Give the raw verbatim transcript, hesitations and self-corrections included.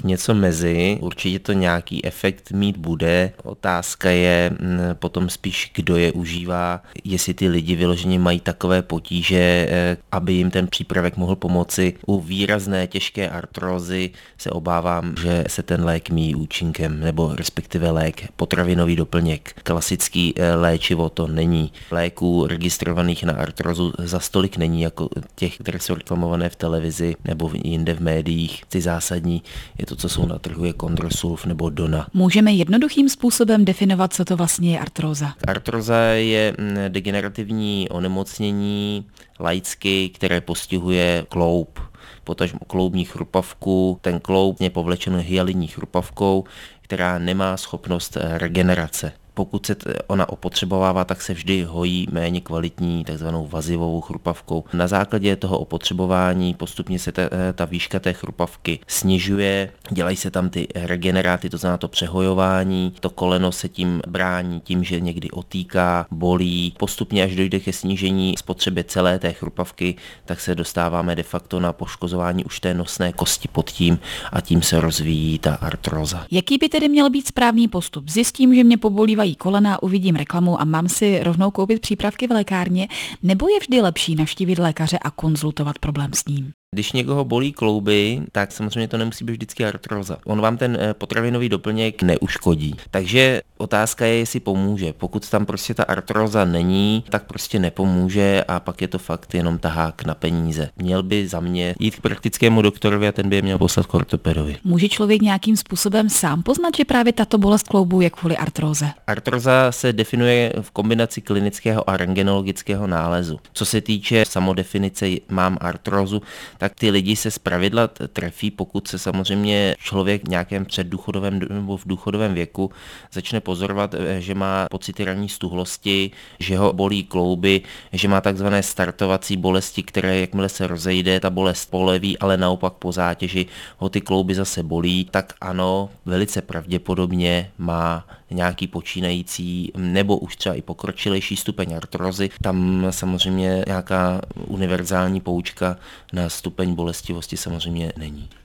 něco mezi, určitě to nějaký efekt mít bude. Otázka je m, potom spíš, kdo je užívá, jestli ty lidi vyloženě mají takové potíže, eh, aby jim ten přípravek mohl pomoci. U výrazné těžké artrózy se obávám, že se ten lék míjí účinkem, nebo respektive lék, potravinový doplněk. Klasický eh, léčivo to není. Léků registrovaných na artrózu za stolik není jako těch, které jsou reklamované v televizi nebo jinde v médiích. Ty zásadní je to, co jsou na trhu, je Condrosulf nebo Dona. Můžeme jednoduchým způsobem definovat, co to vlastně je artróza. Artróza je degenerativní onemocnění laicky, které postihuje kloub, potažmo kloubní chrupavku. Ten kloub je povlečen hyalinní chrupavkou, která nemá schopnost regenerace. Pokud se ona opotřebovává, tak se vždy hojí méně kvalitní takzvanou vazivovou chrupavkou. Na základě toho opotřebování postupně se ta, ta výška té chrupavky snižuje, dělají se tam ty regeneráty, to znamená to přehojování, to koleno se tím brání tím, že někdy otýká, bolí. Postupně až dojde ke snížení spotřeby celé té chrupavky, tak se dostáváme de facto na poškozování už té nosné kosti pod tím a tím se rozvíjí ta artróza. Jaký by tedy měl být správný postup? Zjistím, že mě pobolívají kolena, uvidím reklamu a mám si rovnou koupit přípravky v lékárně, nebo je vždy lepší navštívit lékaře a konzultovat problém s ním? Když někoho bolí klouby, tak samozřejmě to nemusí být vždycky artróza. On vám ten potravinový doplněk neuškodí. Takže otázka je, jestli pomůže. Pokud tam prostě ta artróza není, tak prostě nepomůže a pak je to fakt jenom tahák na peníze. Měl by za mě jít k praktickému doktorovi a ten by je měl poslat k ortopedovi. Může člověk nějakým způsobem sám poznat, že právě tato bolest kloubů je kvůli artróze? Artróza se definuje v kombinaci klinického a rentgenologického nálezu. Co se týče samodefinice mám artrózu, tak ty lidi se zpravidla trefí, pokud se samozřejmě člověk v nějakém předdůchodovém nebo v důchodovém věku začne pozorovat, že má pocity ranní stuhlosti, že ho bolí klouby, že má takzvané startovací bolesti, které jakmile se rozejde, ta bolest poleví, ale naopak po zátěži ho ty klouby zase bolí, tak ano, velice pravděpodobně má nějaký počínající nebo už třeba i pokročilejší stupeň artrózy. Tam samozřejmě nějaká univerzální poučka na stupeň bolestivosti samozřejmě není.